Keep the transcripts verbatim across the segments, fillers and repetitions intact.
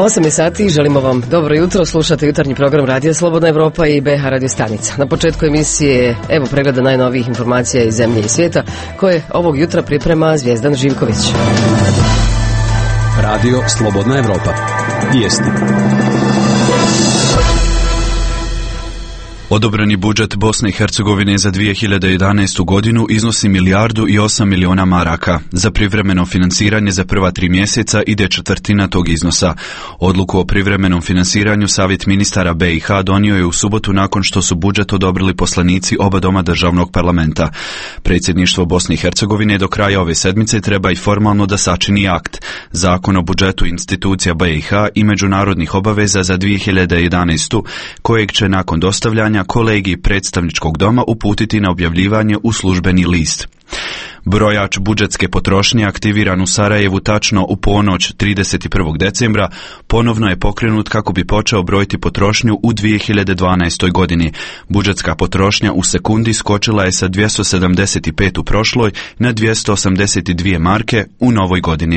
osam je sati, želimo vam dobro jutro, slušate jutarnji program Radija Slobodna Evropa i B H Radio stanica. Na početku emisije evo pregleda najnovijih informacija iz zemlje i svijeta koje ovog jutra priprema Zvijezdan Živković. Radio Slobodna Evropa. Vijesti. Odobreni budžet Bosne i Hercegovine za dvije hiljade jedanaestu godinu iznosi milijardu i osam miliona maraka. Za privremeno finansiranje za prva tri mjeseca ide četvrtina tog iznosa. Odluku o privremenom finansiranju Savjet ministara B i H donio je u subotu nakon što su budžet odobrili poslanici oba doma državnog parlamenta. Predsjedništvo Bosne i Hercegovine do kraja ove sedmice treba i formalno da sačini akt. Zakon o budžetu institucija B i H i međunarodnih obaveza za dvije hiljade jedanaestu, kojeg će nakon dostavljanja kolegiji predstavničkog doma uputiti na objavljivanje u službeni list. Brojač budžetske potrošnje aktiviran u Sarajevu tačno u ponoć trideset prvog decembra ponovno je pokrenut kako bi počeo brojiti potrošnju u dvije hiljade dvanaestoj godini. Budžetska potrošnja u sekundi skočila je sa dvjesto sedamdeset pet u prošloj na dvjesto osamdeset dvije marke u novoj godini.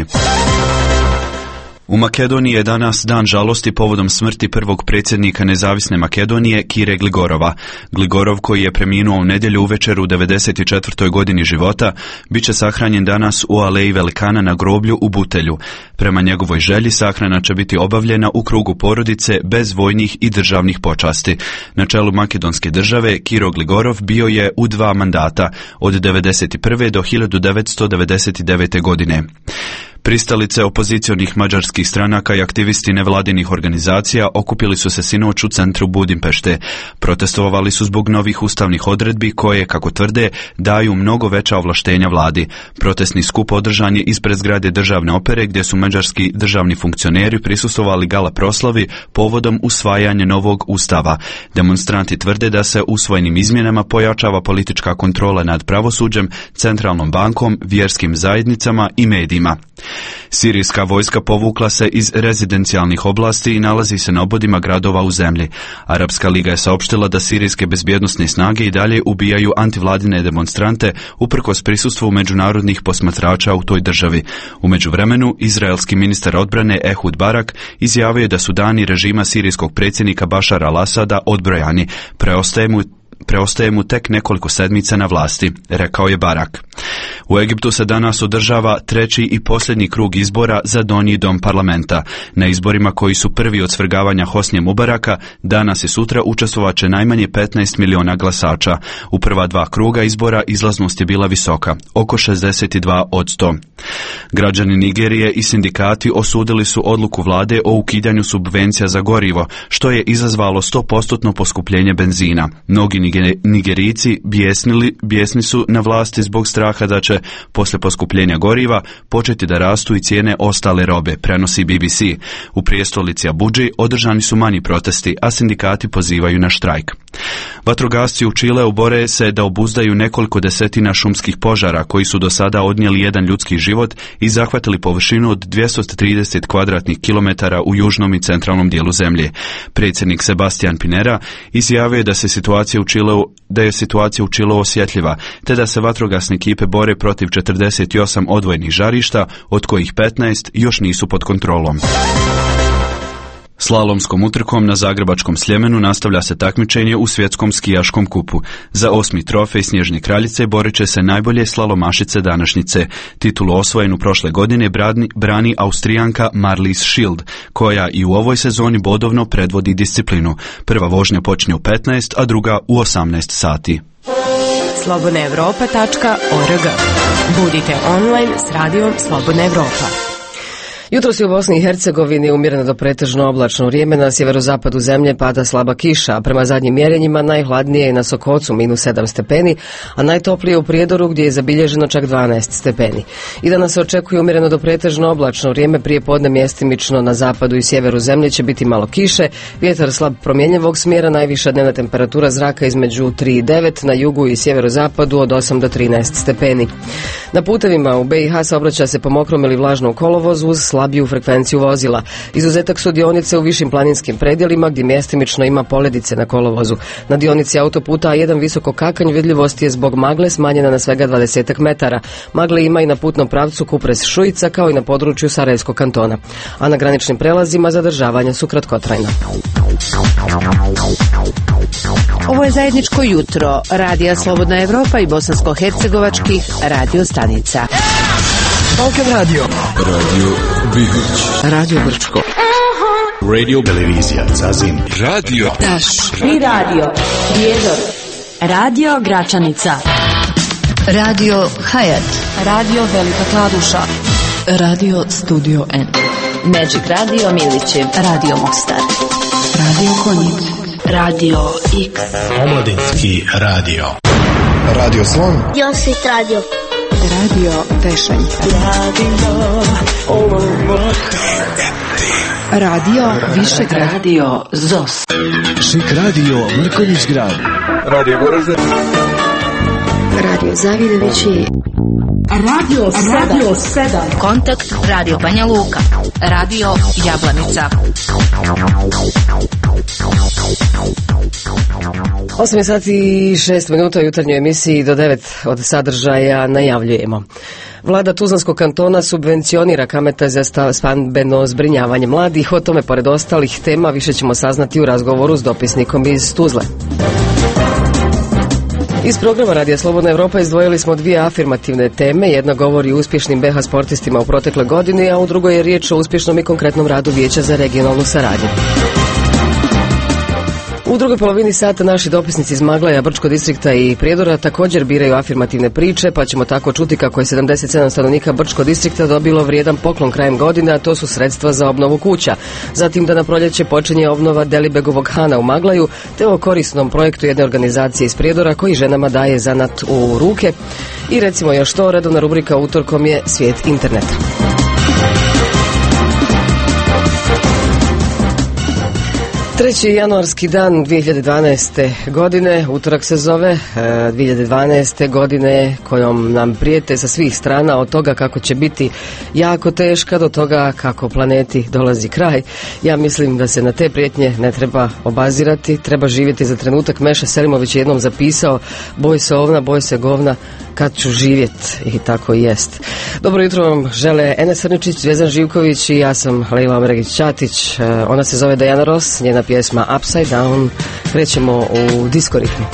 U Makedoniji je danas dan žalosti povodom smrti prvog predsjednika nezavisne Makedonije, Kire Gligorova. Gligorov, koji je preminuo u nedjelju uvečer u devedeset četvrtoj godini života, bit će sahranjen danas u Aleji Velikana na groblju u Butelju. Prema njegovoj želji sahrana će biti obavljena u krugu porodice bez vojnih i državnih počasti. Na čelu makedonske države Kiro Gligorov bio je u dva mandata, od devedeset prve do hiljadu devetsto devedeset devete godine. Pristalice opozicionih mađarskih stranaka i aktivisti nevladinih organizacija okupili su se sinoć u centru Budimpešte. Protestovali su zbog novih ustavnih odredbi koje, kako tvrde, daju mnogo veća ovlaštenja vladi. Protestni skup održan je ispred zgrade državne opere gdje su mađarski državni funkcioneri prisustvovali gala proslavi povodom usvajanja novog ustava. Demonstranti tvrde da se usvojenim izmjenama pojačava politička kontrola nad pravosuđem, centralnom bankom, vjerskim zajednicama i medijima. Sirijska vojska povukla se iz rezidencijalnih oblasti i nalazi se na obodima gradova u zemlji. Arapska liga je saopštila da sirijske bezbjednosne snage i dalje ubijaju antivladine demonstrante uprkos prisustvu međunarodnih posmatrača u toj državi. U međuvremenu, izraelski ministar odbrane Ehud Barak izjavio je da su dani režima sirijskog predsjednika Bašara al-Asada odbrojani. Preostaje mu Preostaje mu tek nekoliko sedmica na vlasti, rekao je Barak. U Egiptu se danas održava treći i posljednji krug izbora za donji dom parlamenta. Na izborima koji su prvi od svrgavanja Hosnije Mubaraka, danas i sutra učestvovat će najmanje petnaest miliona glasača. U prva dva kruga izbora izlaznost je bila visoka, oko šezdeset dva posto. Građani Nigerije i sindikati osudili su odluku vlade o ukidanju subvencija za gorivo, što je izazvalo sto posto poskupljenje benzina. Mnogi Nigerijci bijesnili, bijesni su na vlasti zbog straha da će posle poskupljenja goriva početi da rastu i cijene ostale robe, prenosi B B C. U prijestolnici Abudži održani su manji protesti, a sindikati pozivaju na štrajk. Vatrogasci u Čileu bore se da obuzdaju nekoliko desetina šumskih požara koji su do sada odnijeli jedan ljudski život i zahvatili površinu od dvjesto trideset kvadratnih kilometara u južnom i centralnom dijelu zemlje. Predsjednik Sebastian Pinera izjavio je da se situacija u Čileu, da je situacija u Čileu osjetljiva, te da se vatrogasne ekipe bore protiv četrdeset osam odvojenih žarišta, od kojih petnaest još nisu pod kontrolom. Slalomskom utrkom na Zagrebačkom Sljemenu nastavlja se takmičenje u svjetskom skijaškom kupu. Za osmi trofej Snježne kraljice borit će se najbolje slalomašice današnjice. Titulu osvojenu prošle godine brani, brani Austrijanka Marlies Schild, koja i u ovoj sezoni bodovno predvodi disciplinu. Prva vožnja počinje u petnaest, a druga u osamnaest sati. slobodna evropa tačka org. Budite online s radijom Slobodna Evropa. Jutros je u Bosni i Hercegovini umjereno do pretežno oblačno vrijeme, na sjeverozapadu zemlje pada slaba kiša, a prema zadnjim mjerenjima najhladnije je na Sokocu minus sedam stepeni, a najtoplije u Prijedoru gdje je zabilježeno čak dvanaest stepeni. I danas se očekuje umjereno do pretežno oblačno vrijeme, prije podne mjestimično na zapadu i sjeveru zemlje će biti malo kiše, vjetar slab promjenjivog smjera, najviša dnevna temperatura zraka između tri i devet, na jugu i sjeverozapadu od osam do trinaest stepeni. Na putevima u B i H saobraća se po mokrom ili vlažnom kolovozu uz slabiju frekvenciju vozila. Izuzetak su dionice u višim planinskim predjelima gdje mjestimično ima poledice na kolovozu. Na dionici autoputa A jedan visoko kakanj vidljivost je zbog magle smanjena na svega dvadeset metara. Magle ima i na putnom pravcu Kupres-Šujica kao i na području Sarajevskog kantona. A na graničnim prelazima zadržavanja su kratkotrajna. Ovo je zajedničko jutro Radija Slobodna Evropa i bosansko-hercegovačkih radio stanica. Balkan Radio, Radio Bihoć, Radio Brčko, Radio Televizija Zazin, Radio Taš i Radio Prijedor, Radio Gračanica, Radio Hayat, Radio Velika Kladuša, Radio Studio N, Magic Radio Milićev, Radio Mostar, Radio Konjic, Radio X, Omladinski radio, Radio Slon, Josit Radio, Radio Tešanj, Radio Višegrad, Radio Zos, Šik Radio Mrkonjić Grad, Radio Goražde, Radio Zavidovići, Radio Radio sedam, Kontakt Radio Banja Luka, Radio Jablanica. osam sati i šest minuta u jutarnjoj emisiji do devet od sadržaja najavljujemo. Vlada Tuzlanskog kantona subvencionira kamate za stambeno zbrinjavanje mladih. O tome, pored ostalih tema, više ćemo saznati u razgovoru s dopisnikom iz Tuzle. Iz programa Radija Slobodna Evropa izdvojili smo dvije afirmativne teme. Jedna govori o uspješnim B H sportistima u protekle godini, a u drugoj je riječ o uspješnom i konkretnom radu Vijeća za regionalnu saradnju. U drugoj polovini sata naši dopisnici iz Maglaja, Brčkog distrikta i Prijedora također biraju afirmativne priče, pa ćemo tako čuti kako je sedamdeset sedam stanovnika Brčkog distrikta dobilo vrijedan poklon krajem godine, a to su sredstva za obnovu kuća. Zatim da na proljeće počinje obnova Delibegovog Hana u Maglaju, te o korisnom projektu jedne organizacije iz Prijedora koji ženama daje zanat u ruke. I recimo još to, redovna rubrika utorkom je Svijet interneta. Treći januarski dan dvije hiljade dvanaeste godine, utorak se zove, dvije hiljade dvanaeste godine kojom nam prijete sa svih strana, od toga kako će biti jako teška do toga kako planeti dolazi kraj. Ja mislim da se na te prijetnje ne treba obazirati, treba živjeti za trenutak. Meša Selimović je jednom zapisao: boj se ovna, boj se govna, kad ću živjet, i tako i jest. Dobro jutro vam žele Enes Srničić, Zvezdan Živković i ja sam Lejla Omregić-Ćatić. Ona se zove Diana Ross, njena pjesma Upside Down. Krećemo u disko ritmu.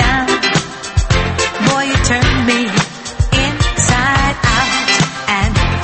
Boy, you turn me inside out and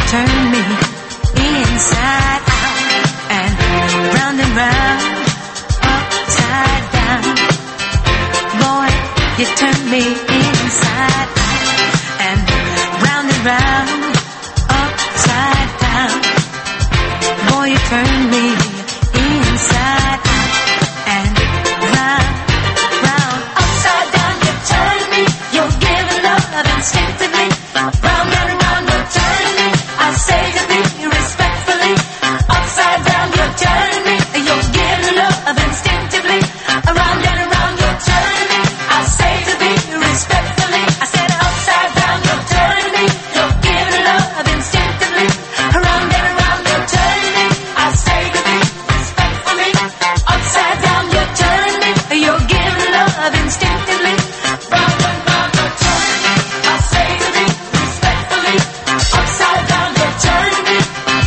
turn me inside out and round and round, upside down. Boy, you turn me inside out and round and round, upside down. Boy, you turn me inside out and round, round, upside down. You turn me, you're giving love instinctively. Round and round, you turn me. I say to thee respectfully, upside down, you turn me. You're giving love instinctively. Around and around, you turn me. I say to thee respectfully. I said upside down, you turn me. You're giving love instinctively. Around and around, you turn me. I say to thee respectfully. Upside down, you turn me. You're giving love instinctively. Round and round, you turn me. I say to thee respectfully. Upside down, you turn me.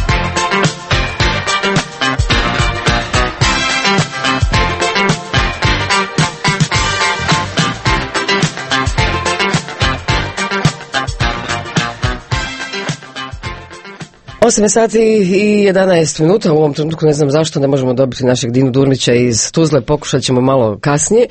osam sati i jedanaest minuta, u ovom trenutku ne znam zašto ne možemo dobiti našeg Dinu Durnića iz Tuzle, pokušat ćemo malo kasnije,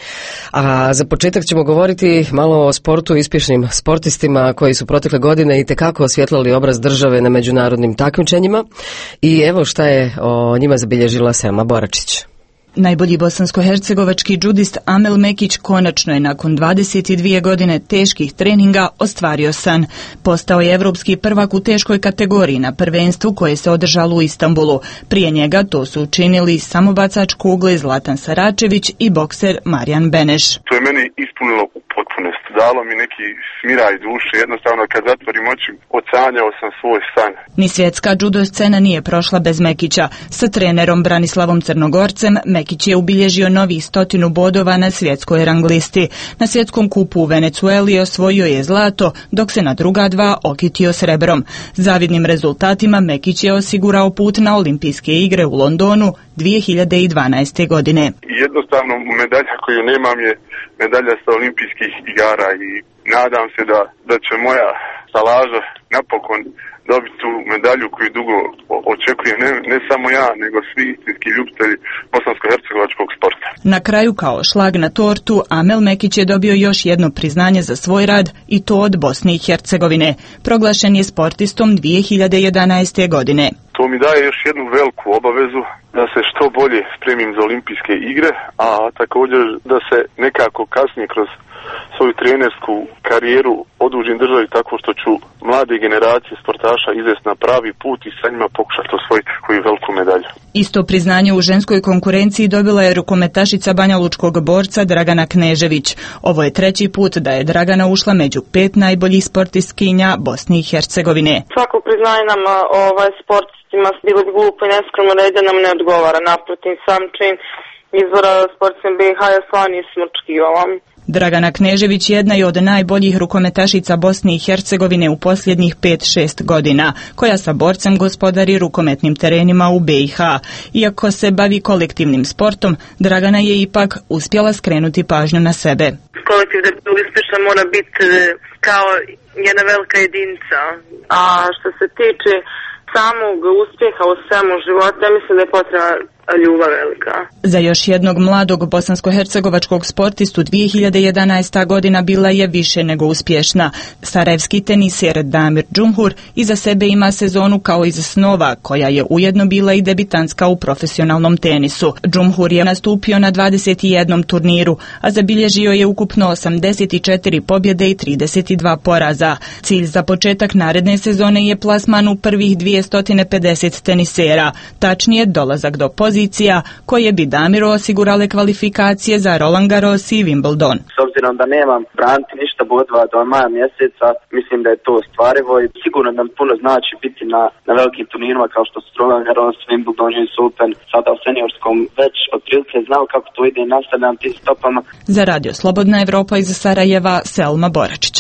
a za početak ćemo govoriti malo o sportu i uspješnim sportistima koji su protekle godine itekako osvjetlali obraz države na međunarodnim takmičenjima i evo šta je o njima zabilježila Selma Boračić. Najbolji bosansko-hercegovački džudist Amel Mekić konačno je nakon dvadeset dvije godine teških treninga ostvario san. Postao je evropski prvak u teškoj kategoriji na prvenstvu koje se održalo u Istanbulu. Prije njega to su učinili samobacač kugle Zlatan Saračević i bokser Marijan Beneš. To je meni ispunilo u potpunosti. Dalo mi neki smiraj duše. Jednostavno kad zatvorim oči, osanjao sam svoj san. Ni svjetska džudo scena nije prošla bez Mekića. Sa trenerom Branislavom Crnogorcem Mekić je ubilježio novih stotinu bodova na svjetskoj rang listi. Na svjetskom kupu u Venecueli osvojio je zlato, dok se na druga dva okitio srebrom. Zavidnim rezultatima Mekić je osigurao put na olimpijske igre u Londonu dvije hiljade dvanaeste. godine. Jednostavno medalja koju nemam je medalja sa olimpijskih igara i nadam se da, da će moja stalaža napokon dobiti tu medalju koju dugo očekujem, ne, ne samo ja, nego svi istinski ljubitelji bosansko-hercegovačkog sporta. Na kraju, kao šlag na tortu, Amel Mekić je dobio još jedno priznanje za svoj rad i to od Bosne i Hercegovine. Proglašen je sportistom dvije hiljade jedanaeste. godine. To mi daje još jednu veliku obavezu da se što bolje spremim za olimpijske igre, a također da se nekako kasnije kroz svoju trenersku karijeru odužim državi tako što ću mlade generacije sportaša izvesti na pravi put i sa njima pokušati osvojiti koju veliku medalju. Isto priznanje u ženskoj konkurenciji dobila je rukometašica banjalučkog borca Dragana Knežević. Ovo je treći put da je Dragana ušla među pet najboljih sportistkinja Bosne i Hercegovine. Svako priznanje nam ovaj, sportistima bilo bi glupo i neskromno reći da nam ne odgovara. Naprotiv, sam čin izvora sportskim B i H ja stvarno nisam očekivala. Dragana Knežević jedna je od najboljih rukometašica Bosne i Hercegovine u posljednjih pet šest godina, koja sa borcem gospodari rukometnim terenima u B i H. Iako se bavi kolektivnim sportom, Dragana je ipak uspjela skrenuti pažnju na sebe. Kolektiv da bi uspješna mora biti kao jedna velika jedinica. A što se tiče samog uspjeha u svemu životu, ja mislim da je potrebna ljubav velika. Za još jednog mladog bosansko-hercegovačkog sportistu dvije hiljade jedanaesta. godina bila je više nego uspješna. Sarajevski teniser Damir Džumhur iza sebe ima sezonu kao iz snova, koja je ujedno bila i debitanska u profesionalnom tenisu. Džumhur je nastupio na dvadeset jednom turniru, a zabilježio je ukupno osamdeset četiri pobjede i trideset dva poraza. Cilj za početak naredne sezone je plasman u prvih dvjesto pedeset tenisera, tačnije dolazak do pozicije koje bi Damiru osigurale kvalifikacije za Roland Garros i Wimbledon. S obzirom da nemam braniti ništa bodova do maja mjeseca, mislim da je to ostvarivo i sigurno nam puno znači biti na, na velikim turnirima kao što su Roland Garros, Wimbledon, U S Open, sada u seniorskom već otprilike znao kako to ide i nastavljam tim stopama. Za Radio Slobodna Evropa iz Sarajeva, Selma Boračić.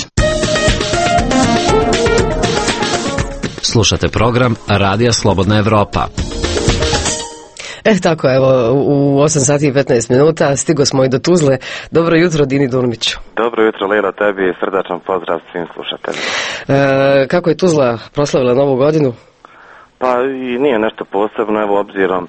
Slušate program Radija Slobodna Evropa. E tako, evo, u osam sati i petnaest minuta stigo smo i do Tuzle. Dobro jutro, Dini Dulmiću. Dobro jutro, Lejla, tebi i srdačan pozdrav svim slušateljima. E, kako je Tuzla proslavila Novu godinu? Pa i nije nešto posebno, evo obzirom e,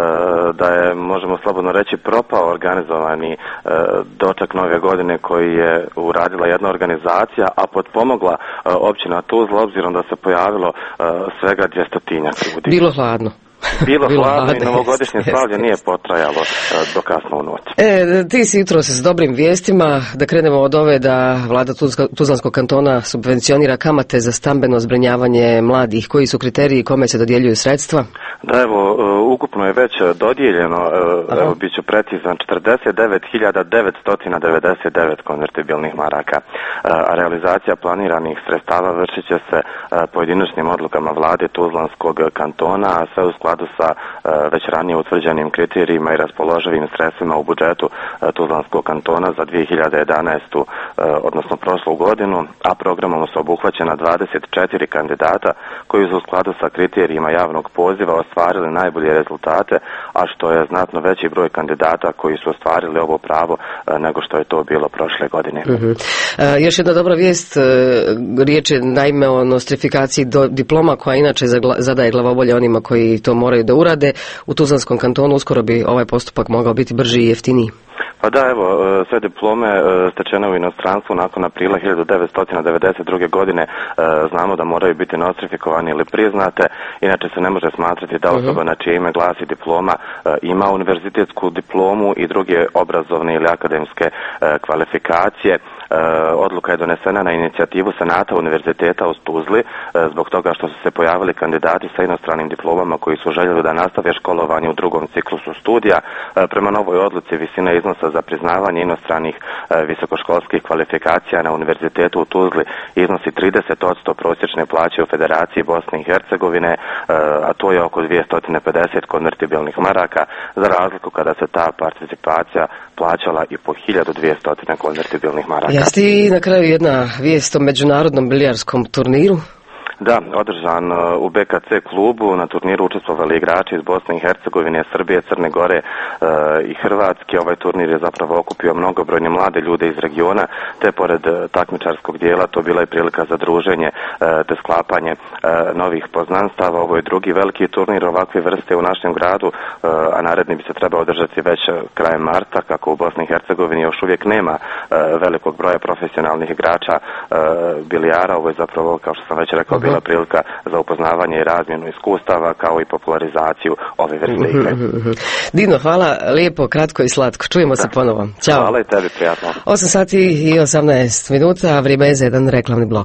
da je, možemo slobodno reći, propao organizovani e, doček Nove godine koji je uradila jedna organizacija, a potpomogla e, općina Tuzla, obzirom da se pojavilo e, svega dvjestotinjak ljudi. Bilo hladno. Bilo hladno i novogodišnje slavlje nije potrajalo uh, do kasno u noć. E, ti si jutro s dobrim vijestima, da krenemo od ove da vlada Tuzlanskog kantona subvencionira kamate za stambeno zbrinjavanje mladih. Koji su kriteriji, kome se dodjeljuju sredstva? Da, evo, uh, ukupno je već dodijeljeno, uh, evo, bit ću precizan, četrdeset devet hiljada devetsto devedeset devet konvertibilnih maraka. Uh, a realizacija planiranih sredstava vršit će se uh, pojedinačnim odlukama vlade Tuzlanskog kantona, a sve u skladu sa uh, već ranije utvrđenim kriterijima i raspoloživim sredstvima u budžetu uh, Tuzlanskog kantona za dvije hiljade jedanaestu. Uh, odnosno prošlu godinu, a programom su obuhvaćena dvadeset četiri kandidata koji su u skladu sa kriterijima javnog poziva ostvarili najbolje rezultate, a što je znatno veći broj kandidata koji su ostvarili ovo pravo uh, nego što je to bilo prošle godine. Uh-huh. Uh, još jedna dobra vijest, uh, riječ je naime o nostrifikaciji do, diploma koja inače zadaje glavobolje onima koji to moraju da urade. U Tuzlanskom kantonu uskoro bi ovaj postupak mogao biti brži i jeftiniji. Pa da, evo, sve diplome stečene u inostranstvu nakon aprila hiljadu devetsto devedeset druge godine znamo da moraju biti nostrifikovani ili priznate, inače se ne može smatrati da osoba na čije ime glasi diploma ima univerzitetsku diplomu i druge obrazovne ili akademske kvalifikacije. Odluka je donesena na inicijativu Senata Univerziteta u Tuzli zbog toga što su se pojavili kandidati sa inostranim diplomama koji su željeli da nastave školovanje u drugom ciklusu studija. Prema novoj odluci visina iznosa za priznavanje inostranih visokoškolskih kvalifikacija na Univerzitetu u Tuzli iznosi trideset posto prosječne plaće u Federaciji Bosne i Hercegovine, a to je oko dvjesto pedeset konvertibilnih maraka, za razliku kada se ta participacija plaćala i po hiljadu dvjesto konvertibilnih maraka. Jeste i na kraju jedna vijest o međunarodnom bilijarskom turniru? Da, održan u B K C klubu, na turniru učestvovali igrači iz Bosne i Hercegovine, Srbije, Crne Gore e, i Hrvatske. Ovaj turnir je zapravo okupio mnogobrojne mlade ljude iz regiona, te pored takmičarskog dijela to bila i prilika za druženje e, te sklapanje e, novih poznanstava. Ovo je drugi veliki turnir ovakve vrste u našem gradu, e, a naredni bi se trebao održati već krajem marta, kako u Bosni i Hercegovini još uvijek nema e, velikog broja profesionalnih igrača e, bilijara. Ovo je zapravo, kao što sam već rekao, bila prilika za upoznavanje i razmjenu iskustava kao i popularizaciju ove vrste igre. Dino, hvala lijepo, kratko i slatko. Čujemo da se ponovo. Ćao. Hvala i tebi, prijatno. osam sati i osamnaest minuta, vrijeme je za jedan reklamni blok.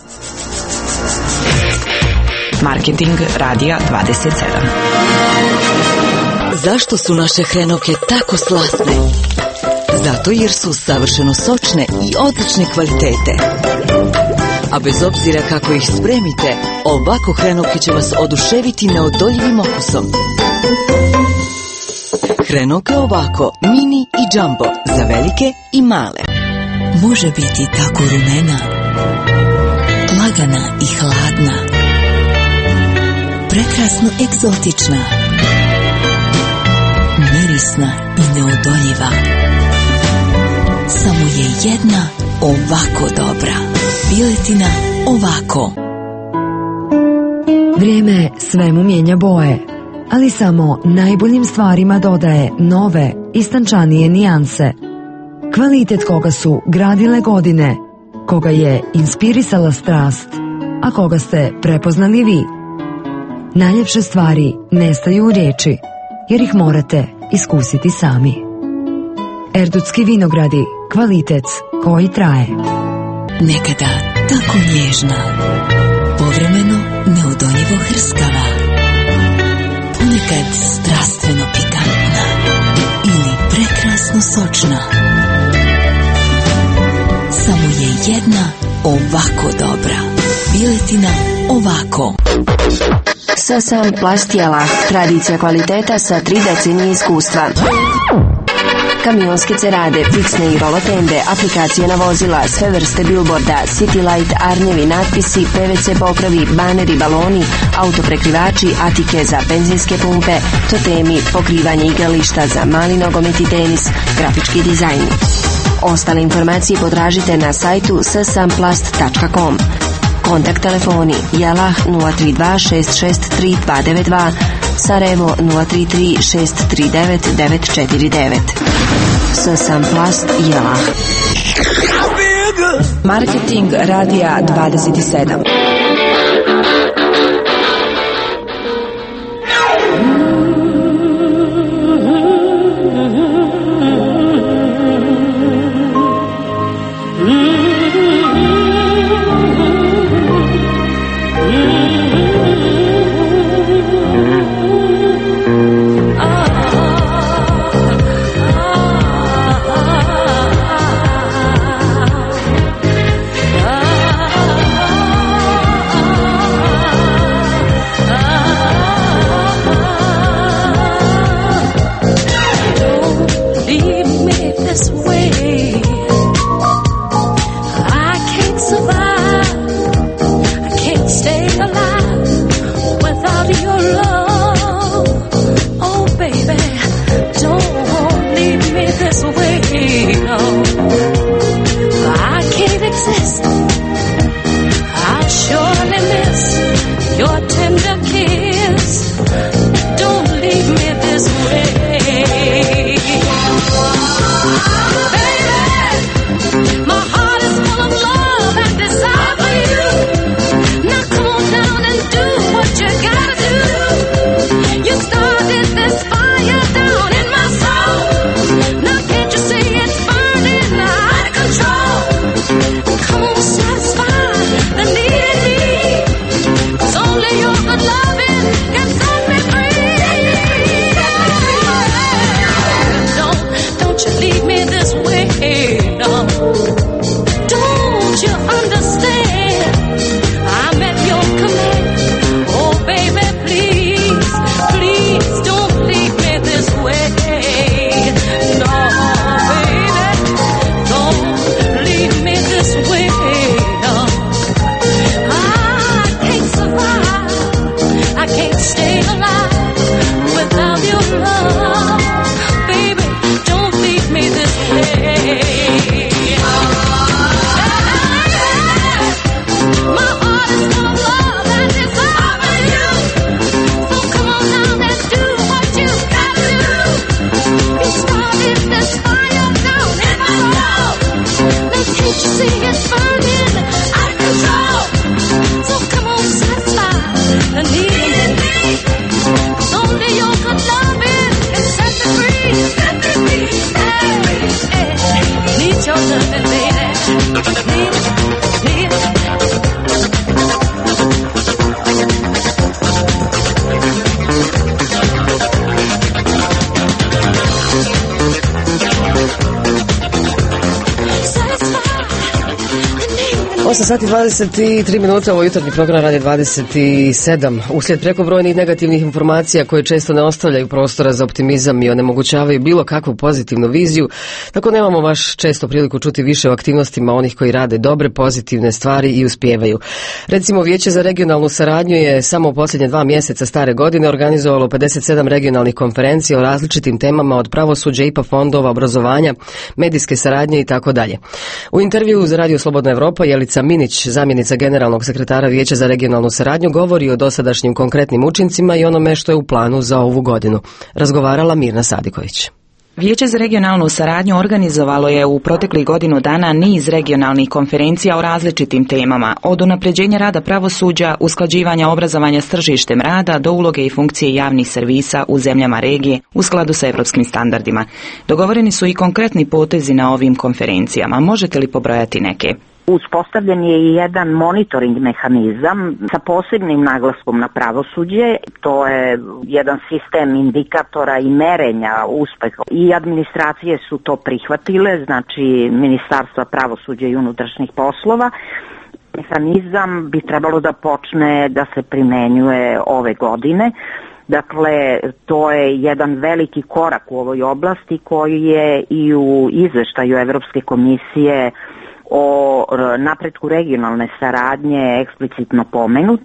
Marketing Radija dvadeset sedam. Zašto su naše hrenovke tako slatne? Zato jer su savršeno sočne i odlične kvalitete. A bez obzira kako ih spremite, ovako hrenovke će vas oduševiti neodoljivim okusom. Hrenovke ovako, mini i jumbo, za velike i male. Može biti tako rumena, lagana i hladna, prekrasno egzotična, mirisna i neodoljiva. Samo je jedna ovako dobra. Piletina ovako. Vrijeme svemu mijenja boje, ali samo najboljim stvarima dodaje nove, istančanije nijanse. Kvalitet koga su gradile godine, koga je inspirisala strast, a koga ste prepoznali vi. Najljepše stvari nestaju u riječi, jer ih morate iskusiti sami. Erdutski vinogradi, kvalitet koji traje. Nekada tako nježna, povremeno neodoljivo hrskava, ponekad strastveno pikantna ili prekrasno sočna. Samo je jedna ovako dobra. Piletina ovako. Sasan Plastijela, tradicija kvaliteta sa tri decenije iskustva. kamionske cerade, fiksne i rolotende, aplikacije na vozila, sve vrste billboarda, City Light, arnjevi, natpisi, P V C pokrovi, baneri, baloni, autoprekrivači, atike za benzinske pumpe, totemi, pokrivanje igrališta za mali nogomet i tenis, grafički dizajn. Ostale informacije potražite na sajtu s samplast tačka com. Kontakt telefoni Jelah nula tri dva šest šest tri dva devet dva, Sarajevo nula tri tri šest tri devet devet četiri devet. S Samplast Jelah. Marketing radija dvadeset sedam. osam sati dvadeset tri minuta, ovo jutarnji program radi dvadeset sedam. Uslijed prekobrojnih negativnih informacija koje često ne ostavljaju prostora za optimizam i onemogućavaju bilo kakvu pozitivnu viziju, tako nemamo baš često priliku čuti više o aktivnostima onih koji rade dobre, pozitivne stvari i uspijevaju. Recimo, Vijeće za regionalnu saradnju je samo u posljednje dva mjeseca stare godine organizovalo pedeset sedam regionalnih konferencija o različitim temama od pravosuđa, I P A fondova, obrazovanja, medijske saradnje i tako dalje. U intervjuu za Radio Slobodna Evropa Jelica Minić, zamjenica generalnog sekretara Vijeća za regionalnu saradnju, govori o dosadašnjim konkretnim učincima i onome što je u planu za ovu godinu. Razgovarala Mirna Sadiković. Vijeće za regionalnu saradnju organizovalo je u proteklih godinu dana niz regionalnih konferencija o različitim temama, od unapređenja rada pravosuđa, usklađivanja obrazovanja s tržištem rada do uloge i funkcije javnih servisa u zemljama regije u skladu sa europskim standardima. Dogovoreni su i konkretni potezi na ovim konferencijama. Možete li pobrojati neke? Uspostavljen je i jedan monitoring mehanizam sa posebnim naglaskom na pravosuđe. To je jedan sistem indikatora i merenja uspeha. I administracije su to prihvatile, znači Ministarstva pravosuđa i unutrašnjih poslova. Mehanizam bi trebalo da počne da se primenjuje ove godine. Dakle, to je jedan veliki korak u ovoj oblasti koji je i u izveštaju Evropske komisije o napretku regionalne saradnje eksplicitno pomenut.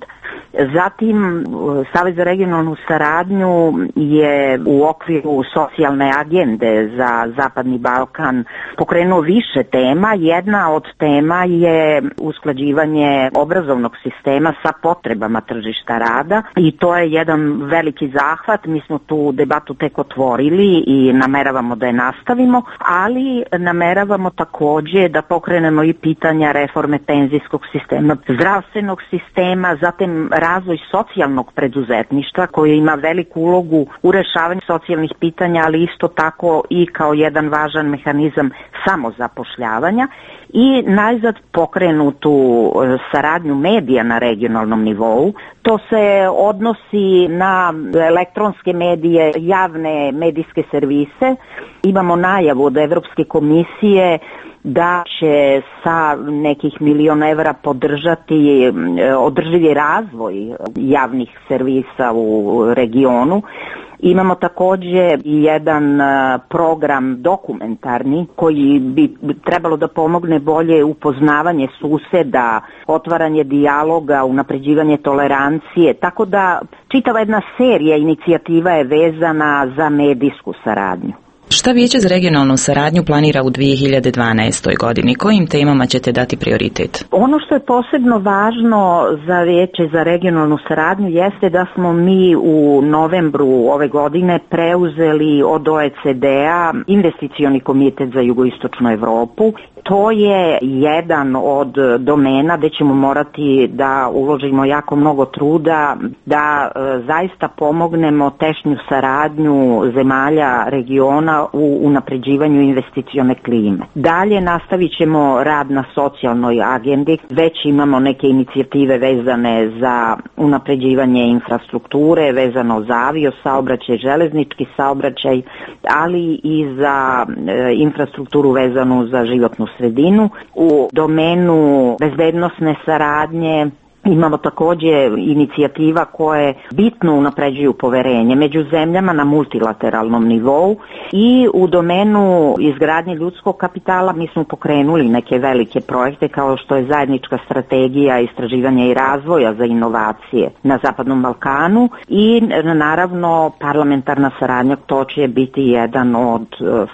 Zatim, Savez za regionalnu saradnju je u okviru socijalne agende za Zapadni Balkan pokrenuo više tema. Jedna od tema je usklađivanje obrazovnog sistema sa potrebama tržišta rada i to je jedan veliki zahvat. Mi smo tu debatu tek otvorili i nameravamo da je nastavimo, ali nameravamo takođe da pokrenemo i pitanja reforme penzijskog sistema, zdravstvenog sistema, zatim razvoj socijalnog preduzetništva koji ima veliku ulogu u rešavanju socijalnih pitanja, ali isto tako i kao jedan važan mehanizam samozapošljavanja i najzad pokrenutu saradnju medija na regionalnom nivou. To se odnosi na elektronske medije, javne medijske servise. Imamo najavu od Evropske komisije da će sa nekih miliona evra podržati održivi razvoj javnih servisa u regionu. Imamo takođe i jedan program dokumentarni koji bi trebalo da pomogne bolje upoznavanje suseda, otvaranje dijaloga, unapređivanje tolerancije, tako da čitava jedna serija inicijativa je vezana za medijsku saradnju. Šta Vijeće za regionalnu saradnju planira u dvije hiljade dvanaestoj godini? Kojim temama ćete dati prioritet? Ono što je posebno važno za Vijeće za regionalnu saradnju jeste da smo mi u novembru ove godine preuzeli od O E C D-a investicioni komitet za jugoistočnu Evropu. To je jedan od domena gde ćemo morati da uložimo jako mnogo truda, da e, zaista pomognemo tešnju saradnju zemalja regiona u unapređivanju investicione klime. Dalje nastavit ćemo rad na socijalnoj agendi. Već imamo neke inicijative vezane za unapređivanje infrastrukture, vezano za avio saobraćaj, železnički saobraćaj, ali i za e, infrastrukturu vezanu za životnu sredinu. U domenu bezbednosne saradnje imamo takođe inicijativa koje bitno unapređuju poverenje među zemljama na multilateralnom nivou i u domenu izgradnje ljudskog kapitala mi smo pokrenuli neke velike projekte kao što je zajednička strategija istraživanja i razvoja za inovacije na Zapadnom Balkanu i naravno parlamentarna saradnja, to će biti jedan od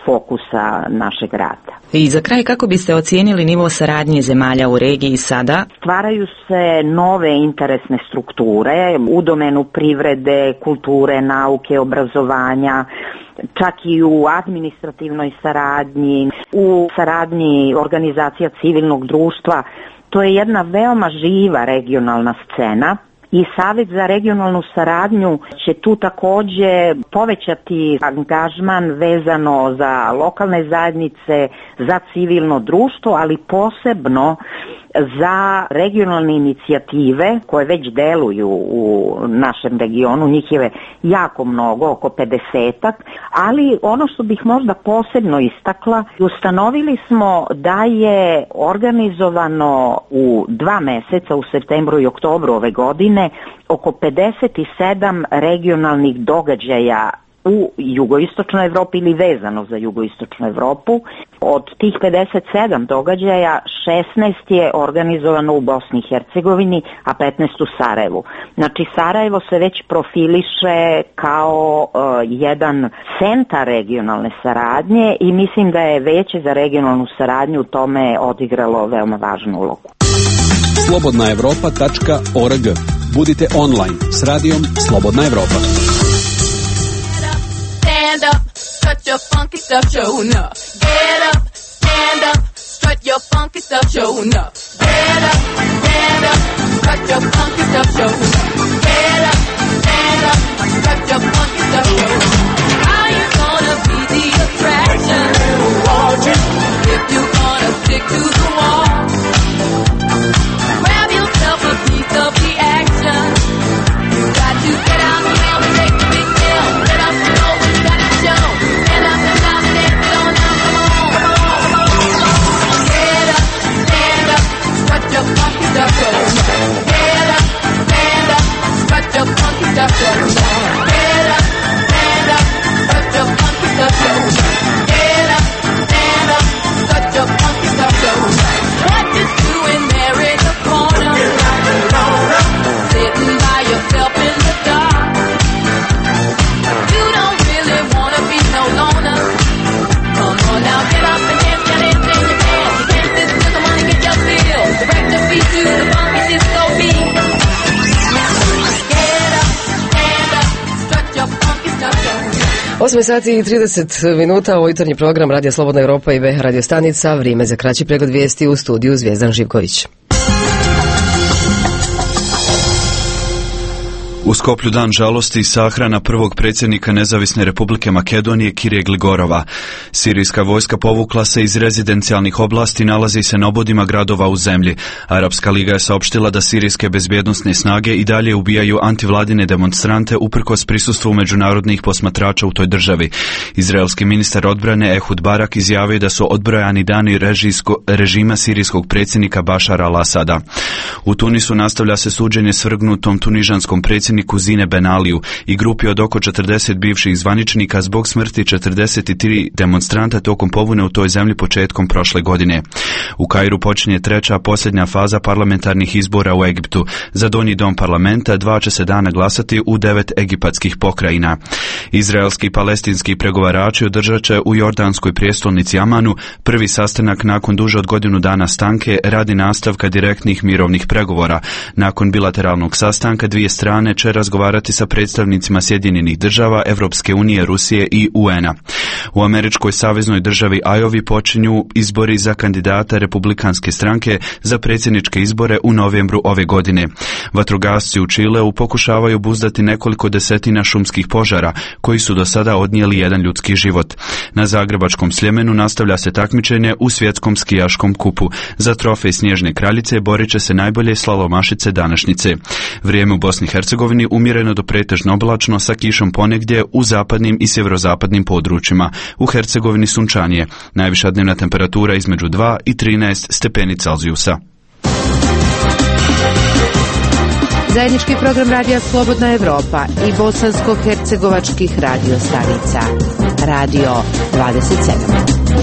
fokusa našeg rada. I za kraj, kako biste ocijenili nivo saradnje zemalja u regiji sada? Stvaraju se nove interesne strukture u domenu privrede, kulture, nauke, obrazovanja, čak i u administrativnoj saradnji, u saradnji organizacija civilnog društva. To je jedna veoma živa regionalna scena. I Savez za regionalnu saradnju će tu takođe povećati angažman vezano za lokalne zajednice, za civilno društvo, ali posebno za regionalne inicijative koje već deluju u našem regionu, njih je jako mnogo, oko pedesetak, ali ono što bih možda posebno istakla, ustanovili smo da je organizovano u dva meseca, u septembru i oktobru ove godine, oko pedeset sedam regionalnih događaja u jugoistočnoj Evropi ili vezano za jugoistočnu Evropu. Od tih pedeset sedam događaja šesnaest je organizovano u Bosni i Hercegovini, a petnaest u Sarajevu. Znači Sarajevo se već profiliše kao uh, jedan centar regionalne saradnje i mislim da je Vijeće za regionalnu saradnju u tome odigralo veoma važnu ulogu. slobodna evropa tačka org. Budite online s radijom Slobodna Evropa. Stand up, strut your funky stuff, showing up. Get up, stand up, strut your funky stuff, showing up. Get up, stand up, strut your funky stuff, showing up. Get up, stand up, strut your funky stuff, showing up. How you gonna be the attraction? If you gonna stick to the wall, grab yourself a piece of the action. You got to get out there and take the big deal. Let us know what you got to show. Get up and down and dance on down, come on. Get up, stand up, strut your funky stuff, go. Get up, stand up, strut your funky stuff, go. yourself in the dark. You don't really wanna be no loner. Come on now, get up and dance, get in, dance your dance. You can't sit still, come on and get your feel. Direct your feet to the funky disco beat. Get up, stand up, strut your funky stuff. osam sati i trideset minuta, ovo jutarnji program Radija Slobodna Europa i B H radio stanica. Vrijeme za kraći pregled vijesti u studiju Zvijezdan Živković. U Skoplju dan žalosti i sahrana prvog predsjednika Nezavisne Republike Makedonije Kirije Gligorova. Sirijska vojska povukla se iz rezidencijalnih oblasti, nalazi se na obodima gradova u zemlji. Arapska liga je saopštila da sirijske bezbjednosne snage i dalje ubijaju antivladine demonstrante uprkos prisustvu međunarodnih posmatrača u toj državi. Izraelski ministar odbrane Ehud Barak izjavio da su odbrojani dani režijsko, režima sirijskog predsjednika Bašara al-Asada. U Tunisu nastavlja se suđenje svrgnutom tunižanskom predsjedniku Zine Ben Aliju i grupi od oko četrdeset bivših zvaničnika zbog smrti četrdeset tri demonstranta tokom pobune u toj zemlji početkom prošle godine. U Kairu počinje treća posljednja faza parlamentarnih izbora u Egiptu. Za donji dom parlamenta dva će se dana glasati u devet egipatskih pokrajina. Izraelski i palestinski pregovarači održat će u jordanskoj prijestolnici Amanu prvi sastanak nakon duže od godinu dana stanke radi nastavka direktnih mirovnih pregovora. Nakon bilateralnog sastanka dvije strane će razgovarati sa predstavnicima Sjedinjenih država, Evropske unije, Rusije i U N-a. U američkoj saveznoj državi Iowa počinju izbori za kandidata republikanske stranke za predsjedničke izbore u novembru ove godine. Vatrogasci u Čileu pokušavaju obuzdati nekoliko desetina šumskih požara koji su do sada odnijeli jedan ljudski život. Na Zagrebačkom Sljemenu nastavlja se takmičenje u svjetskom skijaškom kupu. Za trofej Snježne kraljice borit će se najbolje slalomašice današnjice. Vrijeme u Bosni i Hercegovini umjereno do pretežno oblačno sa kišom ponegdje u zapadnim i sjeverozapadnim područjima. U Hercegovini sunčanije. Najviša dnevna temperatura između dva i trinaest stepeni Celzijusa. Zajednički program Radija Slobodna Evropa i bosansko-hercegovačkih radio stanica. Radio dvadeset sedam.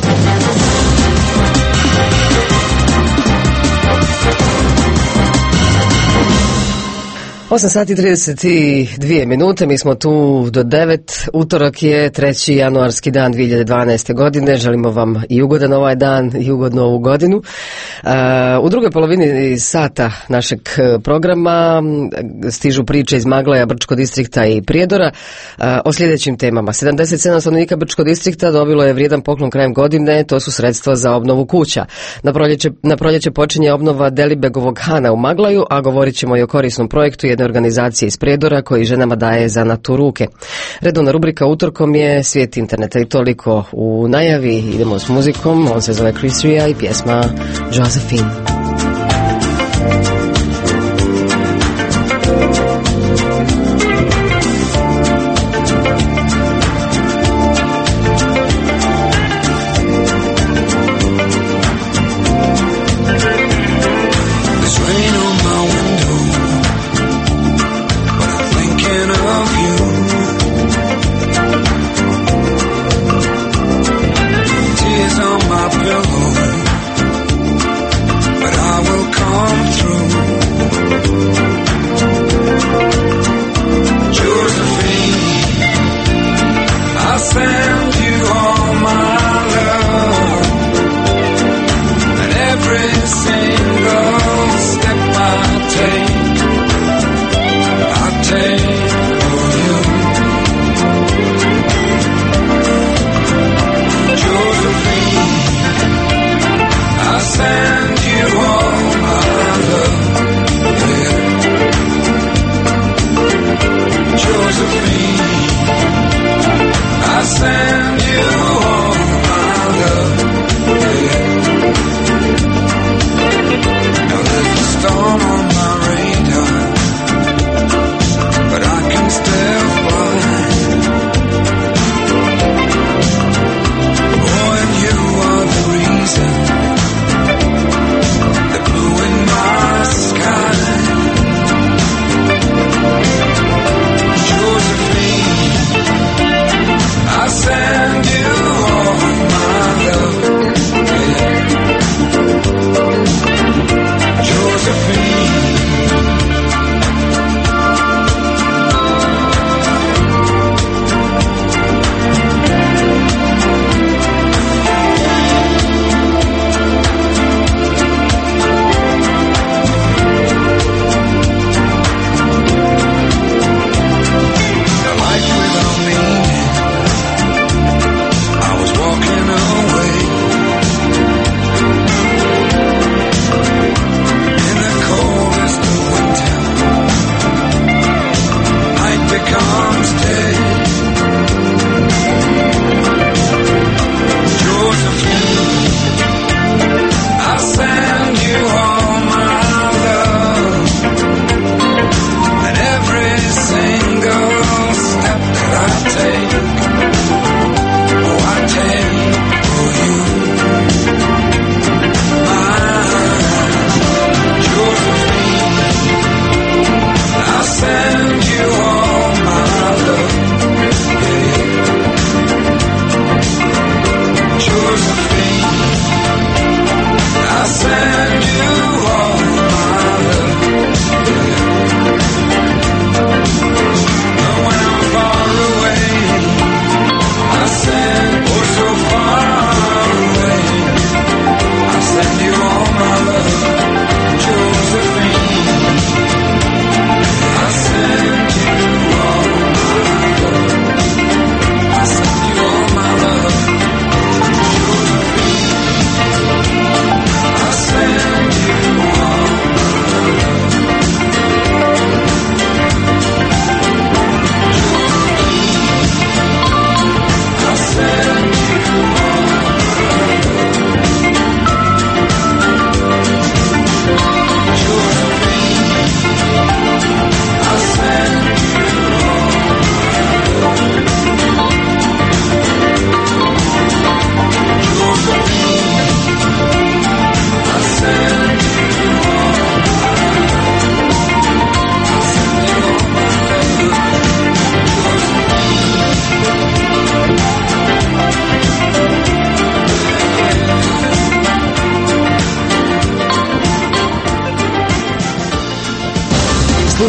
osam sati i trideset dvije minute, mi smo tu do devet, utorak je treći januarski dan dvije hiljade dvanaeste godine, želimo vam i ugodan ovaj dan i ugodnu ovu godinu. Uh, u drugoj polovini sata našeg programa stižu priče iz Maglaja, Brčko distrikta i Prijedora uh, o sljedećim temama. sedamdeset sedam stanovnika Brčko distrikta dobilo je vrijedan poklon krajem godine, to su sredstva za obnovu kuća. Na proljeće, na proljeće počinje obnova Delibegovog Hana u Maglaju, a govorit ćemo i o korisnom projektu jedne organizacije iz Prijedora koji ženama daje zanat u ruke. Redovna rubrika utorkom je Svijet interneta i toliko u najavi. Idemo s muzikom, on se zove Chris Ria i pjesma Josephine.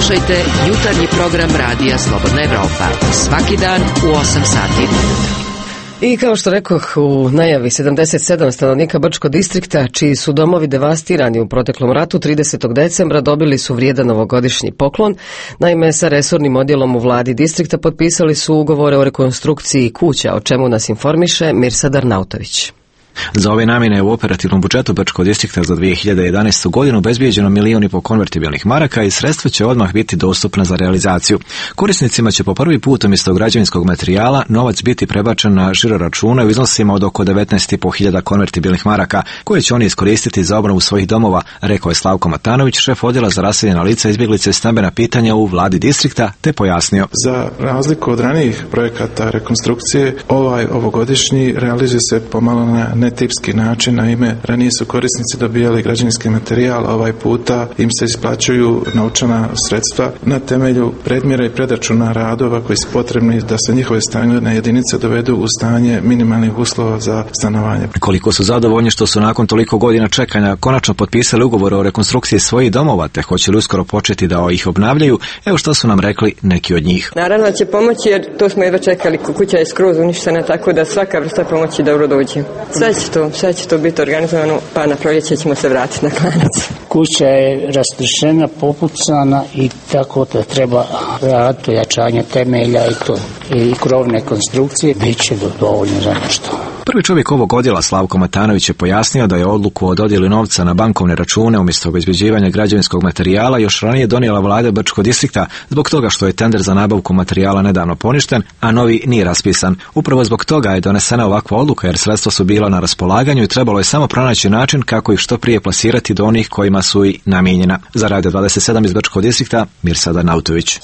Slušajte jutarnji program Radija Slobodna Evropa svaki dan u osam sati. I kao što rekoh u najavi, sedamdeset sedam stanovnika Brčkog distrikta, čiji su domovi devastirani u proteklom ratu, tridesetog decembra dobili su vrijedan novogodišnji poklon. Naime, sa resornim odjelom u vladi distrikta potpisali su ugovore o rekonstrukciji kuća, o čemu nas informiše Mirsad Arnautović. Za ove namjene u operativnom budžetu Brčkog distrikta za dvije hiljade jedanaestu. godinu obezbijeđeno milijun i po konvertibilnih maraka i sredstva će odmah biti dostupna za realizaciju. Korisnicima će po prvi put umjesto građevinskog materijala novac biti prebačen na žiro račune u iznosima od oko devetnaest i po hiljada konvertibilnih maraka, koje će oni iskoristiti za obnovu svojih domova, rekao je Slavko Matanović, šef odjela za raseljena lica, izbjeglice i stambena pitanja u vladi distrikta, te pojasnio. Za razliku od ranijih projekata rekonstrukcije, ovaj ovogodišnji realizuje se pomalo na netipski način, naime ranije su korisnici dobijali građevinski materijal, a ovaj puta im se isplaćuju novčana sredstva na temelju predmjera i predračuna radova koji su potrebni da se njihove stambene jedinice dovedu u stanje minimalnih uslova za stanovanje. Koliko su zadovoljni što su nakon toliko godina čekanja konačno potpisali ugovor o rekonstrukciji svojih domova, te hoće li uskoro početi da ih obnavljaju, evo što su nam rekli neki od njih. Naravno će pomoći jer to smo jedva čekali, kuća je skroz uništena, tako da svaka vrsta pomoći dobro dođe. Sve će to, sve će to biti organizovano, pa na proljeće ćemo se vratiti na Klanac. Kuća je rastrešena, popucana i tako da treba raditi jačanje temelja i to i krovne konstrukcije, bit će dovoljno za nešto. Prvi čovjek ovog odjela, Slavko Matanović, je pojasnio da je odluku o dodjeli novca na bankovne račune umjesto obezbeđivanja građevinskog materijala još ranije donijela vlada Brčkog distrikta zbog toga što je tender za nabavku materijala nedavno poništen, a novi nije raspisan. Upravo zbog toga je donesena ovakva odluka jer sredstva su bila na raspolaganju i trebalo je samo pronaći način kako ih što prije plasirati do onih kojima su i namijenjena. Za Radio dvadeset sedam iz Brčkog distrikta, Mirsad Arnautović.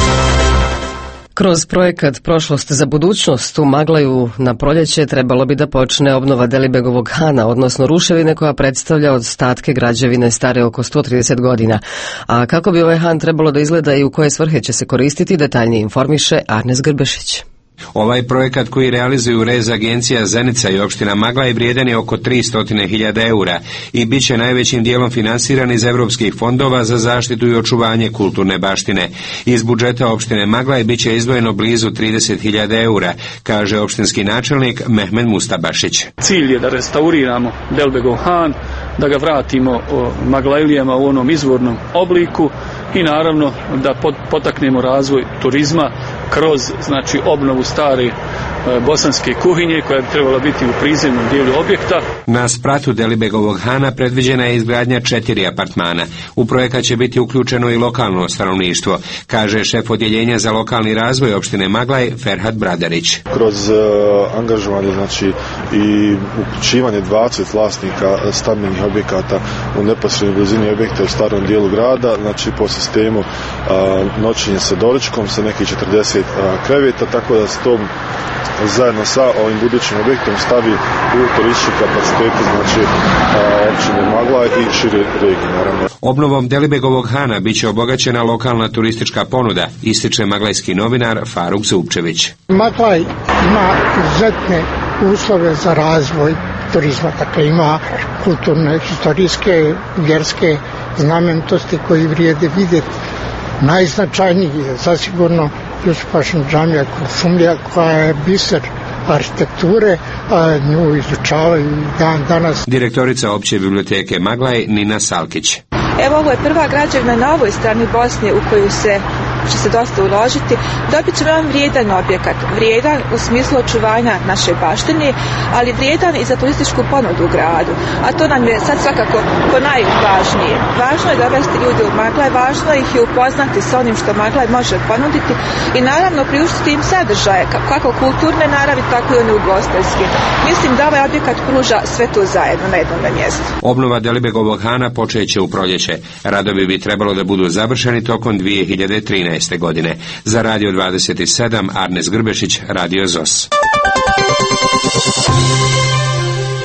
Kroz projekat Prošlost za budućnost u Maglaju na proljeće trebalo bi da počne obnova Delibegovog Hana, odnosno ruševine koja predstavlja ostatke građevine stare oko sto trideset godina. A kako bi ovaj Han trebalo da izgleda i u koje svrhe će se koristiti, detaljnije informiše Arnes Grbešić. Ovaj projekat koji realizuju Rez agencija Zenica i opština Maglaj vrijedan je oko tristo hiljada eura i bit će najvećim dijelom finansiran iz europskih fondova za zaštitu i očuvanje kulturne baštine. Iz budžeta opštine Maglaj bit će izdvojeno blizu trideset hiljada eura, kaže opštinski načelnik Mehmed Mustabašić. Cilj je da restauriramo Delbegov Han, da ga vratimo Maglajlijama u onom izvornom obliku i naravno da potaknemo razvoj turizma kroz znači obnovu stare e, bosanske kuhinje koja bi trebala biti u prizemnom dijelu objekta. Na spratu Delibegovog Hana predviđena je izgradnja četiri apartmana. U projekat će biti uključeno i lokalno stanovništvo, kaže šef odjeljenja za lokalni razvoj opštine Maglaj Ferhat Bradarić. Kroz uh, angažovanje znači i uključivanje dvadeset vlasnika stambenih objekata u neposrednoj blizini objekta u starom dijelu grada, znači po sistemu uh, noćenja sa doručkom sa nekih četrdeset kreveta, tako da se to zajedno sa ovim budućim objektom stavi u turistički kapacitete, znači općine Maglaj i šire regije, naravno. Obnovom Delibegovog Hana bit će obogaćena lokalna turistička ponuda, ističe maglajski novinar Faruk Zupčević. Maglaj ima izuzetne uslove za razvoj turizma, dakle ima kulturne, historijske, vjerske znamenitosti koji vrijede vidjeti. Najznačajniji je zasigurno Jusupašin džamija Kuršumlija koja je biser arhitekture, a nju izučavaju dan danas. Direktorica opće biblioteke Maglaj Nina Salkić. Evo, ovo je prva građevina na ovoj strani Bosne u koju se će se dosta uložiti, dobit ćemo jedan vrijedan objekat, vrijedan u smislu očuvanja naše baštine, ali vrijedan i za turističku ponudu u gradu, a to nam je sad svakako po najvažnije. Važno je dovesti ljude u Maglaj, važno ih je upoznati sa onim što Maglaj može ponuditi i naravno priuštiti im sadržaje, kako kulturne naravi, tako i one ugostiteljske. Mislim da ovaj objekat pruža sve to zajedno na jednom mjestu. Obnova Delibegovog Hana počeće u proljeće. Radovi bi trebalo da budu završeni tokom dvije hiljade trinaeste. godine. Za Radio dvadeset sedam, Arnes Grbešić, Radio Z O S.